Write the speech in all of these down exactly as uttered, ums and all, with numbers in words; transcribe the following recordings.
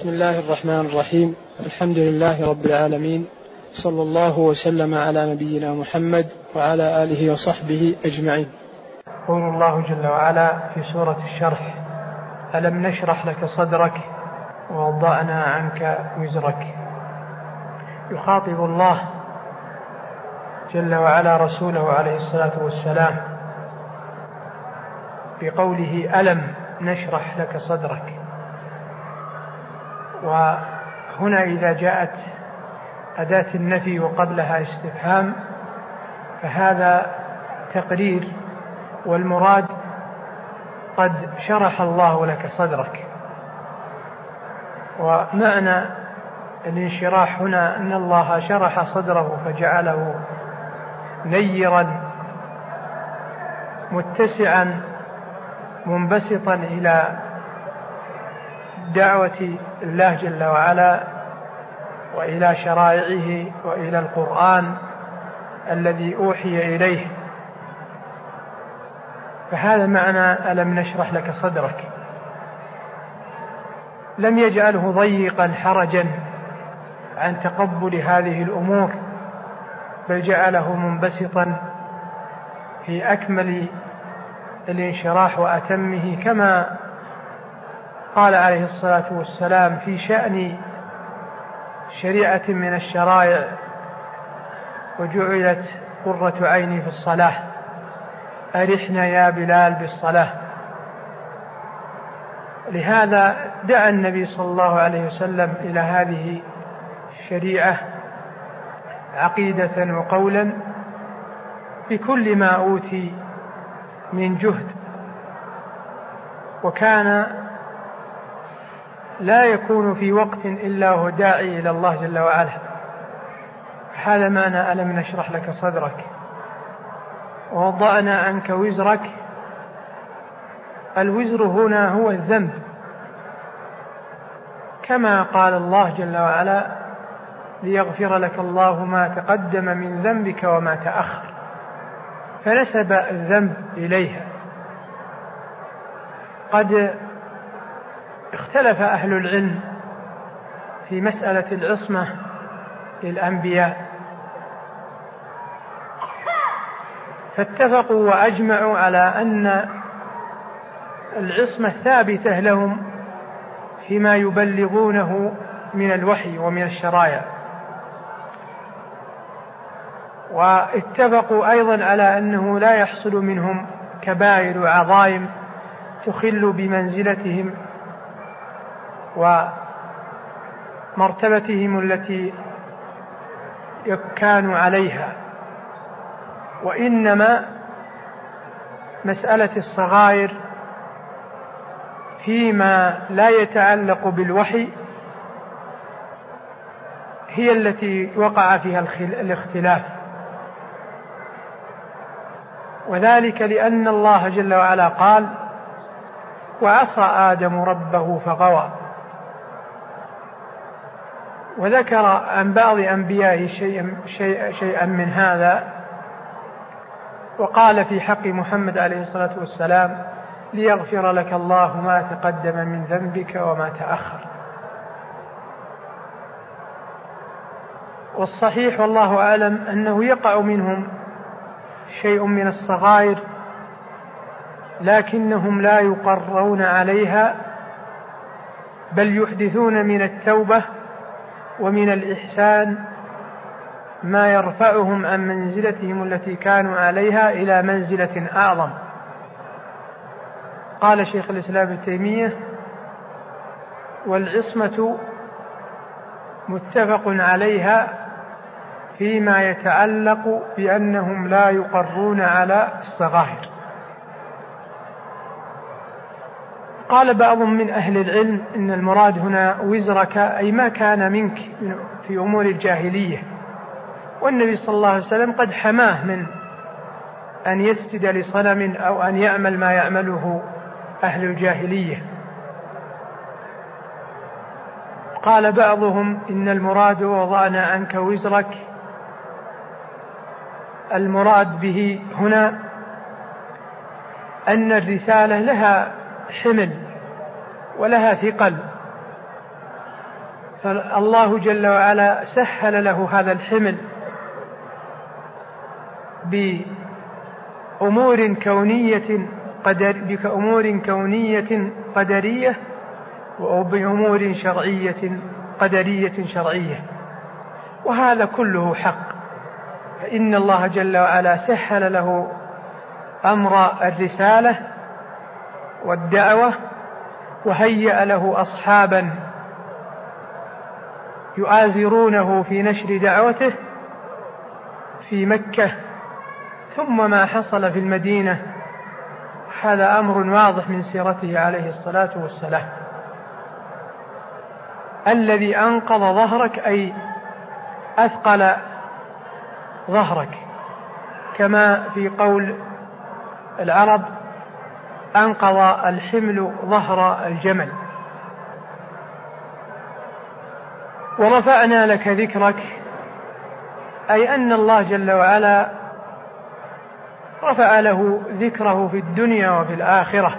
بسم الله الرحمن الرحيم. الحمد لله رب العالمين، صلى الله وسلم على نبينا محمد وعلى آله وصحبه أجمعين. يقول الله جل وعلا في سورة الشرح: ألم نشرح لك صدرك ووضعنا عنك وزرك. يخاطب الله جل وعلا رسوله عليه الصلاة والسلام بقوله ألم نشرح لك صدرك. وهنا إذا جاءت أداة النفي وقبلها استفهام فهذا تقرير، والمراد قد شرح الله لك صدرك. ومعنى الانشراح هنا أن الله شرح صدره فجعله نيرا متسعا منبسطا إلى دعوة الله جل وعلا وإلى شرائعه وإلى القرآن الذي أوحي إليه. فهذا معنى ألم نشرح لك صدرك. لم يجعله ضيقا حرجا عن تقبل هذه الأمور، بل جعله منبسطا في أكمل الانشراح وأتمه، كما قال عليه الصلاة والسلام في شأن شريعة من الشرائع: وجعلت قرة عيني في الصلاة، أرحنا يا بلال بالصلاة. لهذا دعا النبي صلى الله عليه وسلم إلى هذه الشريعة عقيدة وقولا بكل ما أوتي من جهد، وكان لا يكون في وقت إلا هو داعي إلى الله جل وعلا. هذا معنى ألم نشرح لك صدرك ووضعنا عنك وزرك. الوزر هنا هو الذنب، كما قال الله جل وعلا: ليغفر لك الله ما تقدم من ذنبك وما تأخر، فنسب الذنب إليها. قد اختلف أهل العلم في مسألة العصمة للأنبياء، فاتفقوا وأجمعوا على أن العصمة ثابتة لهم فيما يبلغونه من الوحي ومن الشرائع. واتفقوا أيضا على أنه لا يحصل منهم كبائر وعظائم تخل بمنزلتهم ومرتبتهم التي كانوا عليها، وإنما مسألة الصغائر فيما لا يتعلق بالوحي هي التي وقع فيها الاختلاف، وذلك لأن الله جل وعلا قال: وعصى آدم ربه فغوى. وذكر عن بعض أنبيائه شيئا, شيئا, شيئا من هذا، وقال في حق محمد عليه الصلاة والسلام: ليغفر لك الله ما تقدم من ذنبك وما تأخر. والصحيح والله أعلم أنه يقع منهم شيء من الصغائر، لكنهم لا يقرون عليها، بل يحدثون من التوبة ومن الإحسان ما يرفعهم عن منزلتهم التي كانوا عليها إلى منزلة أعظم. قال شيخ الإسلام ابن تيمية: والعصمة متفق عليها فيما يتعلق بأنهم لا يقرون على الصغائر. قال بعض من أهل العلم إن المراد هنا وزرك، أي ما كان منك في أمور الجاهلية، والنبي صلى الله عليه وسلم قد حماه من أن يسجد لصنم أو أن يعمل ما يعمله أهل الجاهلية. قال بعضهم إن المراد وضعنا عنك وزرك، المراد به هنا أن الرسالة لها حمل ولها ثقل، فالله جل وعلا سهل له هذا الحمل بأمور كونية قدر بأمور كونية قدرية وبأمور شرعية قدرية شرعية، وهذا كله حق. فإن الله جل وعلا سهل له أمر الرسالة والدعوة، وهيأ له أصحابا يؤازرونه في نشر دعوته في مكة، ثم ما حصل في المدينة هذا أمر واضح من سيرته عليه الصلاة والسلام. الذي أنقض ظهرك أي أثقل ظهرك، كما في قول العرب أنقض الحمل ظهر الجمل. ورفعنا لك ذكرك أي أن الله جل وعلا رفع له ذكره في الدنيا وفي الآخرة،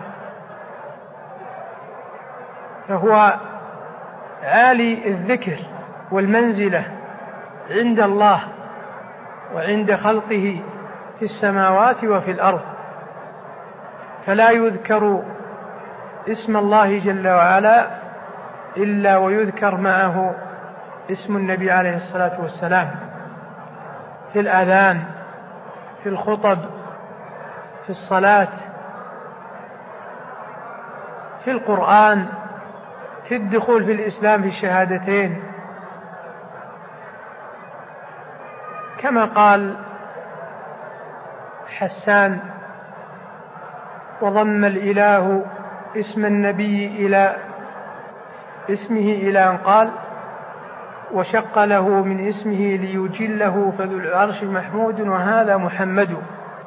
فهو عالي الذكر والمنزلة عند الله وعند خلقه في السماوات وفي الأرض، فلا يذكر اسم الله جل وعلا إلا ويذكر معه اسم النبي عليه الصلاة والسلام في الأذان، في الخطب، في الصلاة، في القرآن، في الدخول في الإسلام في الشهادتين، كما قال حسان: وضم الإله اسم النبي إلى اسمه إلى أن قال: وشق له من اسمه ليجله فذو العرش محمود وهذا محمد.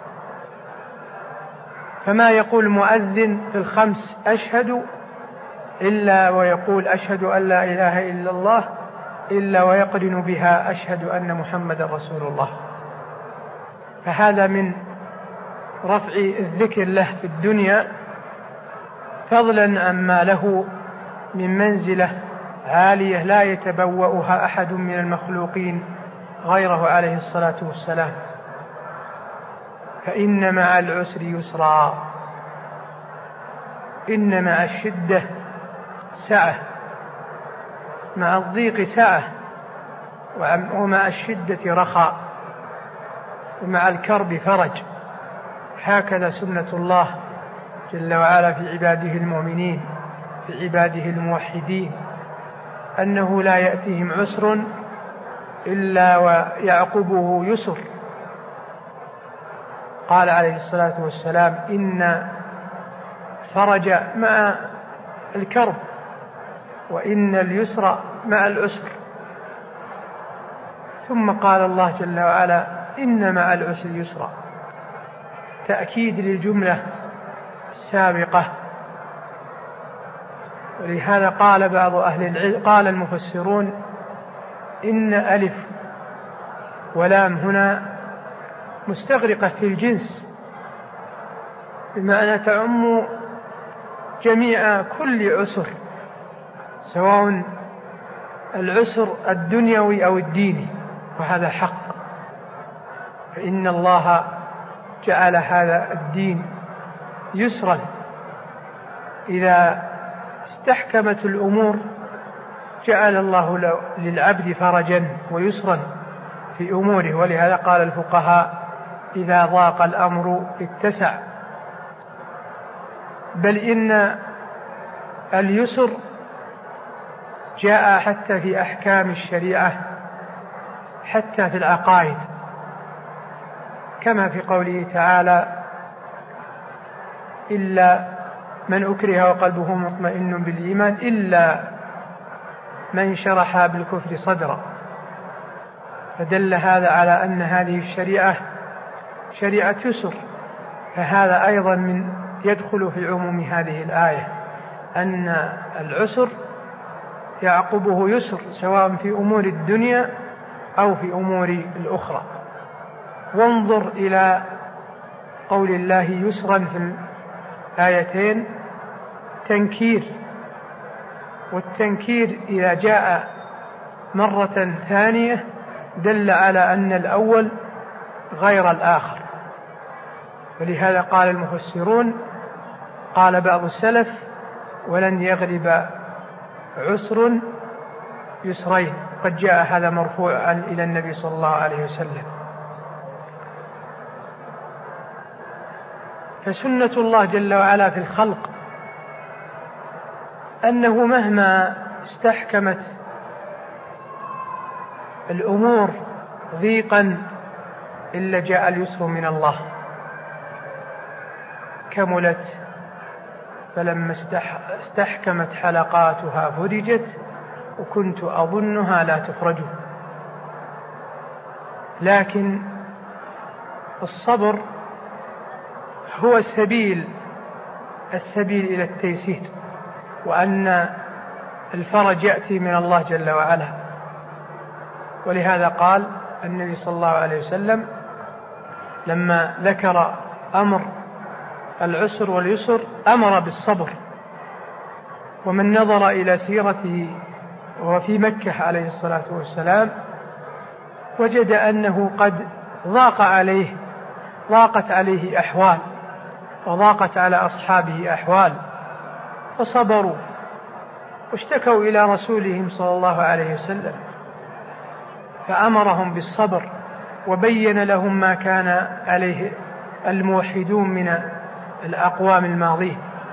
فما يقول مؤذن في الخمس أشهد إلا ويقول أشهد أن لا إله إلا الله إلا ويقرن بها أشهد أن محمد رسول الله. فهذا من رفع الذكر له في الدنيا، فضلا عما له من منزلة عالية لا يتبوأها أحد من المخلوقين غيره عليه الصلاة والسلام. فإن مع العسر يسرا، إن مع الشدة سعة، مع الضيق سعة، ومع الشدة رخاء، ومع الكرب فرج. هكذا سنة الله جل وعلا في عباده المؤمنين، في عباده الموحدين، أنه لا يأتيهم عسر إلا ويعقبه يسر. قال عليه الصلاة والسلام: إن فرج مع الكرب، وإن اليسر مع العسر. ثم قال الله جل وعلا: إن مع العسر يسرا، تأكيد للجملة السابقة. ولهذا قال بعض أهل العلم، قال المفسرون: إن ألف ولام هنا مستغرقة في الجنس، بمعنى تعم جميع كل عسر، سواء العسر الدنيوي أو الديني، وهذا حق. فإن الله جعل هذا الدين يسرا، إذا استحكمت الأمور جعل الله للعبد فرجا ويسرا في أموره. ولهذا قال الفقهاء: إذا ضاق الأمر اتسع. بل إن اليسر جاء حتى في أحكام الشريعة، حتى في العقائد، كما في قوله تعالى: إلا من أكره وقلبه مطمئن بالإيمان إلا من شرح بالكفر صدرا. فدل هذا على أن هذه الشريعة شريعة يسر. فهذا أيضا من يدخل في عموم هذه الآية، أن العسر يعقبه يسر، سواء في أمور الدنيا أو في أمور الأخرى. وانظر إلى قول الله يسرا في الآيتين تنكير، والتنكير إذا جاء مرة ثانية دل على أن الأول غير الآخر. ولهذا قال المفسرون، قال بعض السلف: ولن يغلب عسر يسرين. قد جاء هذا مرفوعا إلى النبي صلى الله عليه وسلم. فسنة الله جل وعلا في الخلق أنه مهما استحكمت الأمور ضيقا إلا جاء اليسر من الله. كملت فلما استحكمت حلقاتها فرجت وكنت أظنها لا تخرج. لكن الصبر هو السبيل السبيل إلى التيسير، وأن الفرج يأتي من الله جل وعلا. ولهذا قال النبي صلى الله عليه وسلم لما ذكر أمر العسر واليسر أمر بالصبر. ومن نظر إلى سيرته وهو في مكة عليه الصلاة والسلام وجد أنه قد ضاق عليه ضاقت عليه أحوال، وضاقت على أصحابه أحوال، فصبروا واشتكوا إلى رسولهم صلى الله عليه وسلم، فأمرهم بالصبر وبين لهم ما كان عليه الموحدون من الأقوام الماضين،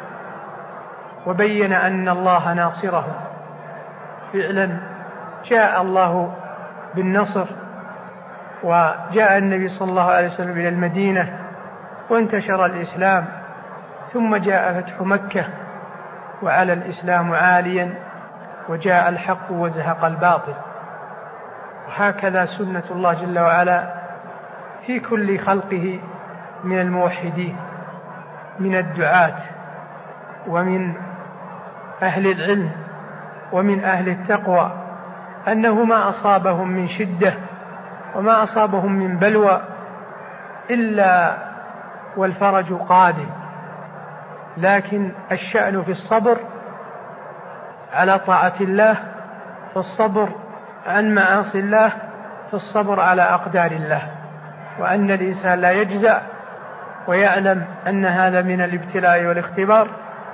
وبين أن الله ناصرهم. فعلا جاء الله بالنصر، وجاء النبي صلى الله عليه وسلم إلى المدينة وانتشر الإسلام، ثم جاء فتح مكة وعلى الإسلام عاليا، وجاء الحق وزهق الباطل. وهكذا سنة الله جل وعلا في كل خلقه من الموحدين، من الدعاة، ومن أهل العلم، ومن أهل التقوى، أنه ما أصابهم من شدة وما أصابهم من بلوى إلا والفرج قادم. لكن الشأن في الصبر على طاعة الله، فالصبر عن معاصي الله، فالصبر على أقدار الله، وأن الإنسان لا يجزع ويعلم أن هذا من الابتلاء والاختبار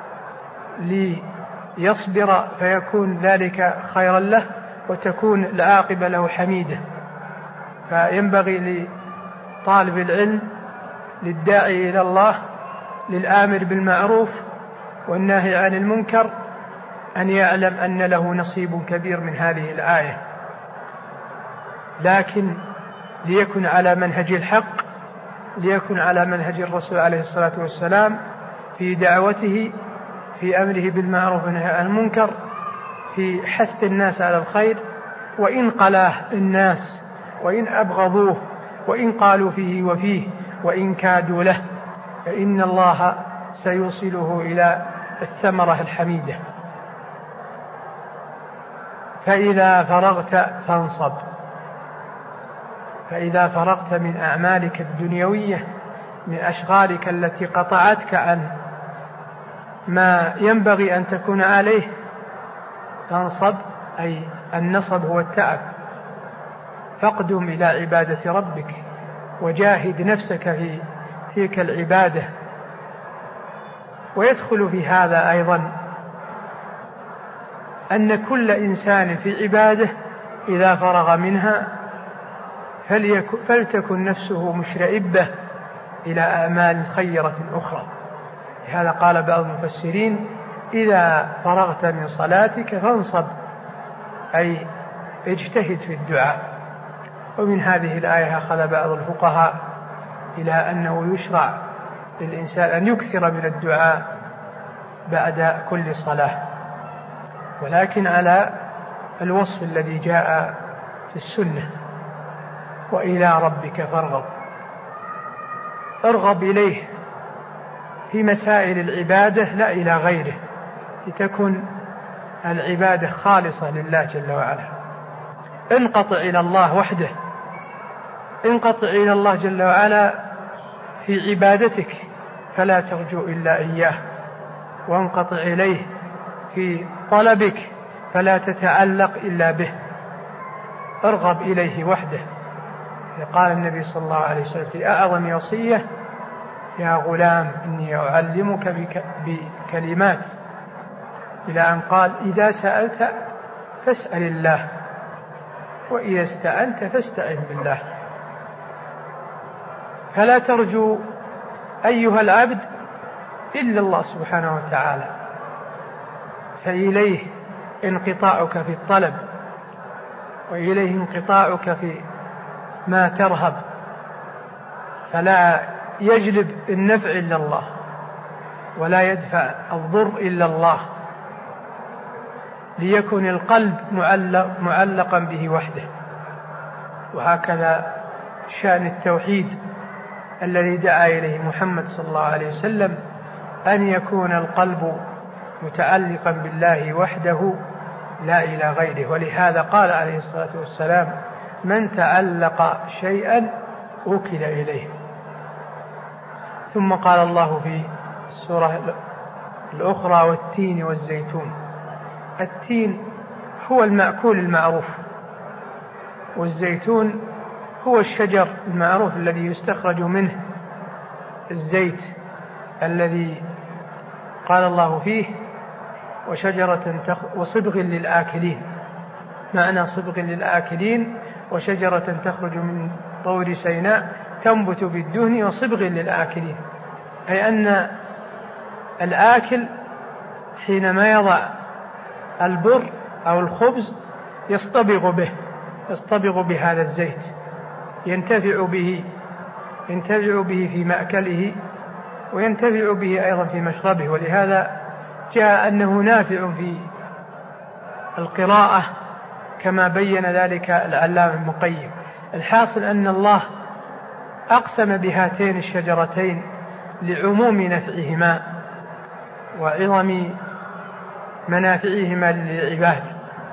ليصبر فيكون ذلك خيرا له وتكون العاقبة له حميدة. فينبغي لطالب العلم، للداعي إلى الله، للآمر بالمعروف والناهي عن المنكر، أن يعلم أن له نصيب كبير من هذه الآية، لكن ليكن على منهج الحق، ليكن على منهج الرسول عليه الصلاة والسلام في دعوته، في أمره بالمعروف والنهي عن المنكر، في حث الناس على الخير. وإن قلاه الناس، وإن أبغضوه، وإن قالوا فيه وفيه، وإن كادوا له، فإن الله سيوصله إلى الثمرة الحميدة. فإذا فرغت فانصب، فإذا فرغت من أعمالك الدنيوية، من أشغالك التي قطعتك عن ما ينبغي أن تكون عليه، فانصب، أي النصب هو التعب. فاقدم إلى عبادة ربك وجاهد نفسك في تلك العبادة. ويدخل في هذا أيضا أن كل إنسان في عباده إذا فرغ منها فلتكن نفسه مشرئبة إلى أعمال خيرة أخرى. لهذا قال بعض المفسرين: إذا فرغت من صلاتك فانصب، أي اجتهد في الدعاء. ومن هذه الآية أخذ بعض الفقهاء إلى أنه يشرع للإنسان أن يكثر من الدعاء بعد كل صلاة، ولكن على الوصف الذي جاء في السنة: وإلى ربك فارغب. ارغب إليه في مسائل العبادة لا إلى غيره، لتكن العبادة خالصة لله جل وعلا. انقطع إلى الله وحده، انقطع إلى الله جل وعلا في عبادتك فلا ترجو إلا إياه، وانقطع إليه في طلبك فلا تتعلق إلا به. ارغب إليه وحده. قال النبي صلى الله عليه وسلم في أعظم وصية: يا غلام إني أعلمك بكلمات، إلى أن قال: إذا سألت فاسأل الله، وإذا استعنت فاستعن بالله. فلا ترجو أيها العبد إلا الله سبحانه وتعالى، فإليه انقطاعك في الطلب، وإليه انقطاعك في ما ترهب، فلا يجلب النفع إلا الله، ولا يدفع الضر إلا الله، ليكن القلب معلق معلقا به وحده. وهكذا شأن التوحيد الذي دعا إليه محمد صلى الله عليه وسلم، أن يكون القلب متعلقا بالله وحده لا إلى غيره. ولهذا قال عليه الصلاة والسلام: من تعلق شيئا وكل إليه. ثم قال الله في السورة الأخرى: والتين والزيتون. التين هو المأكول المعروف، والزيتون هو الشجر المعروف الذي يستخرج منه الزيت الذي قال الله فيه: وشجرة تخ... وصبغ للآكلين. معنى صبغ للآكلين: وشجرة تخرج من طور سيناء تنبت بالدهن وصبغ للآكلين، أي أن الآكل حينما يضع البر أو الخبز يصطبغ به يصطبغ بهذا الزيت، ينتفع به ينتفع به في مأكله، وينتفع به أيضا في مشربه. ولهذا جاء أنه نافع في القراءة كما بين ذلك العلامة ابن القيم. الحاصل أن الله أقسم بهاتين الشجرتين لعموم نفعهما وعظم منافعهما للعباد،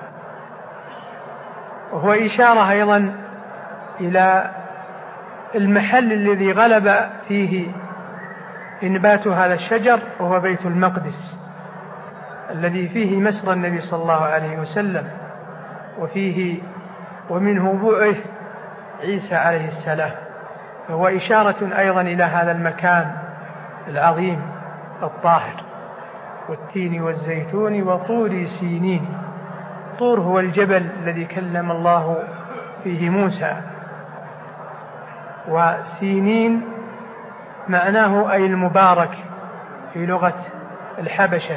وهو إشارة أيضا إلى المحل الذي غلب فيه إنبات هذا الشجر، وهو بيت المقدس الذي فيه مسرى النبي صلى الله عليه وسلم، وفيه ومنه بعث عيسى عليه السلام. فهو إشارة أيضا إلى هذا المكان العظيم الطاهر. والتين والزيتون وطور سينين. طور هو الجبل الذي كلم الله فيه موسى، وسينين معناه أي المبارك في لغة الحبشة.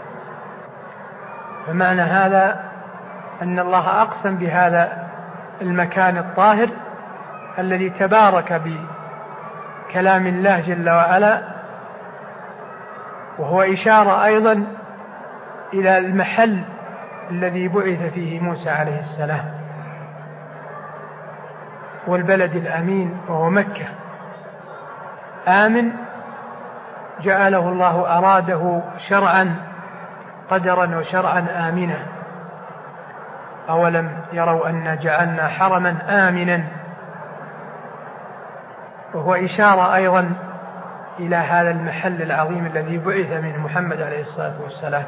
فمعنى هذا أن الله أقسم بهذا المكان الطاهر الذي تبارك بكلام الله جل وعلا، وهو إشارة أيضا إلى المحل الذي بعث فيه موسى عليه السلام، والبلد الأمين وهو مكة. آمن جعله الله أراده شرعا قدرا وشرعا آمنا. أولم يروا أن جعلنا حرما آمنا، وهو إشارة أيضا إلى هذا المحل العظيم الذي بعث منه محمد عليه الصلاة والسلام.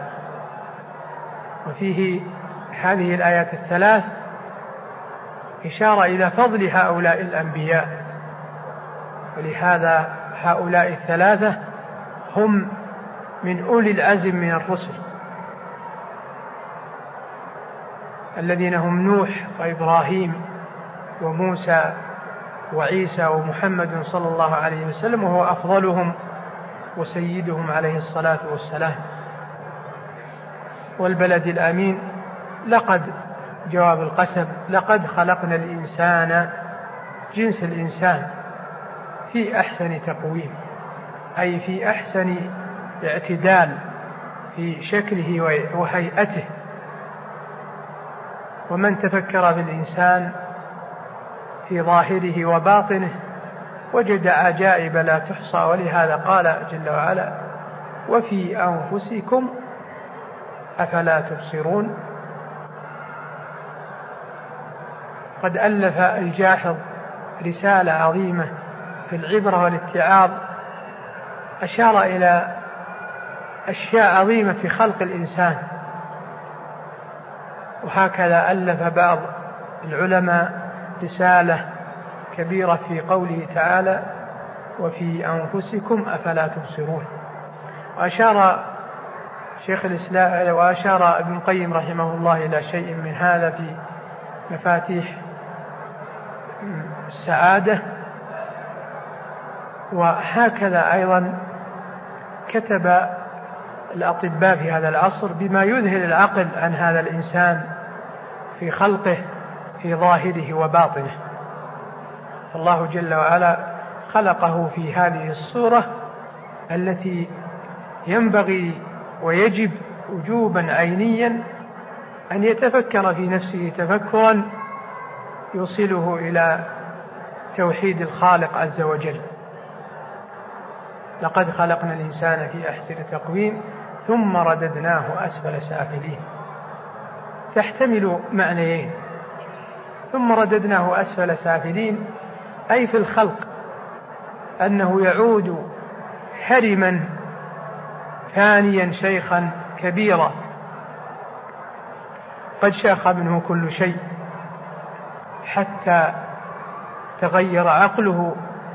وفيه هذه الآيات الثلاث إشارة إلى فضل هؤلاء الأنبياء، ولهذا هؤلاء الثلاثة هم من أولي العزم من الرسل، الذين هم نوح وإبراهيم وموسى وعيسى ومحمد صلى الله عليه وسلم، وهو أفضلهم وسيدهم عليه الصلاة والسلام. والبلد الأمين لقد جواب القسم، لقد خلقنا الإنسان جنس الإنسان في أحسن تقويم، أي في أحسن اعتدال في شكله وهيئته. ومن تفكر في الإنسان في ظاهره وباطنه وجد عجائب لا تحصى. ولهذا قال جل وعلا: وفي أنفسكم أفلا تبصرون. قد ألف الجاحظ رسالة عظيمة في العبرة والاتعاظ، أشار إلى أشياء عظيمة في خلق الإنسان. وهكذا ألف بعض العلماء رسالة كبيرة في قوله تعالى وفي أنفسكم أفلا تبصرون. وأشار شيخ الإسلام وأشار ابن القيم رحمه الله إلى شيء من هذا في مفاتيح السعادة. وهكذا أيضا كتب الأطباء في هذا العصر بما يذهل العقل عن هذا الإنسان في خلقه في ظاهره وباطنه. الله جل وعلا خلقه في هذه الصورة التي ينبغي ويجب وجوبا عينيا أن يتفكر في نفسه تفكرا يوصله إلى توحيد الخالق عز وجل. لقد خلقنا الإنسان في أحسن تقويم ثم رددناه أسفل سافلين، تحتمل معنيين. ثم رددناه أسفل سافلين أي في الخلق، أنه يعود هرما ثانيا شيخا كبيرا قد شاخ منه كل شيء حتى تغير عقله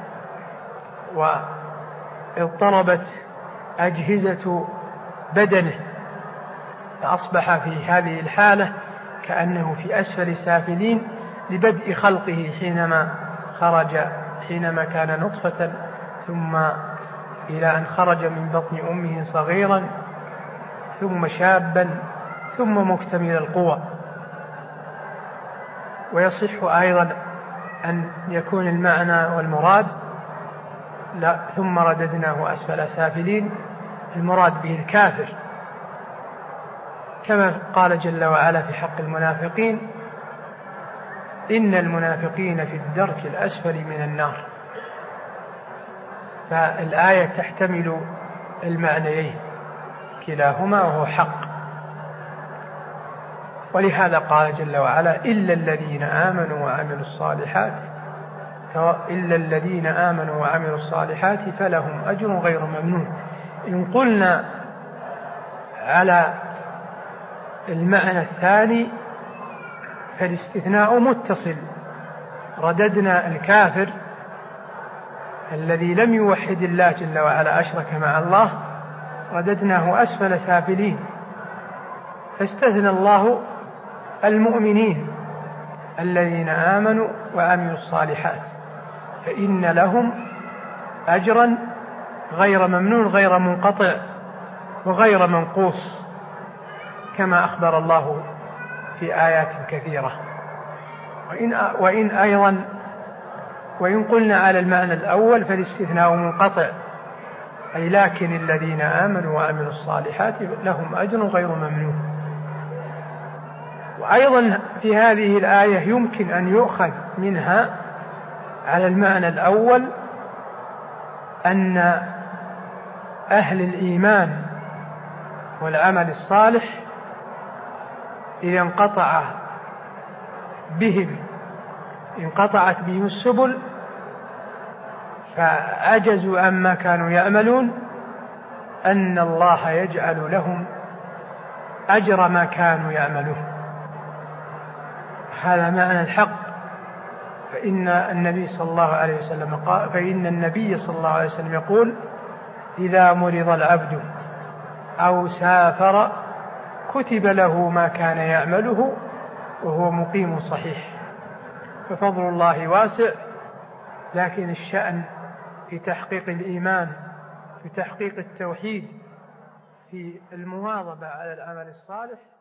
واضطربت أجهزة بدنه، فأصبح في هذه الحالة كأنه في أسفل سافلين لبدء خلقه حينما خرج حينما كان نطفة ثم إلى أن خرج من بطن أمه صغيرا ثم شابا ثم مكتمل القوى. ويصح أيضا أن يكون المعنى والمراد لا ثم رددناه أسفل سافلين المراد به الكافر، كما قال جل وعلا في حق المنافقين إن المنافقين في الدرك الأسفل من النار. فالآية تحتمل المعنيين كلاهما وهو حق. ولهذا قال جل وعلا إلا الذين آمنوا وعملوا الصالحات إلا الذين آمنوا وعملوا الصالحات فلهم أجر غير ممنون. إن قلنا على المعنى الثاني فالاستثناء متصل، رددنا الكافر الذي لم يوحد الله جل وعلا أشرك مع الله رددناه أسفل سافلين، فاستثنى الله المؤمنين الذين آمنوا وعملوا الصالحات فإن لهم أجرا غير ممنون غير منقطع وغير منقوص كما أخبر الله في آيات كثيرة. وإن, وإن أيضا وإن قلنا على المعنى الأول فالاستثناء منقطع أي لكن الذين آمنوا وعملوا الصالحات لهم أجر غير ممنون. وأيضا في هذه الآية يمكن أن يؤخذ منها على المعنى الأول أن أهل الإيمان والعمل الصالح إذا انقطع بهم انقطعت بهم السبل فعجزوا عما كانوا يعملون أن الله يجعل لهم أجر ما كانوا يعملون. هذا معنى الحق. فإن النبي صلى الله عليه وسلم قال فإن النبي صلى الله عليه وسلم يقول إذا مرض العبد أو سافر كتب له ما كان يعمله وهو مقيم صحيح. ففضل الله واسع، لكن الشأن في تحقيق الإيمان في تحقيق التوحيد في المواظبة على العمل الصالح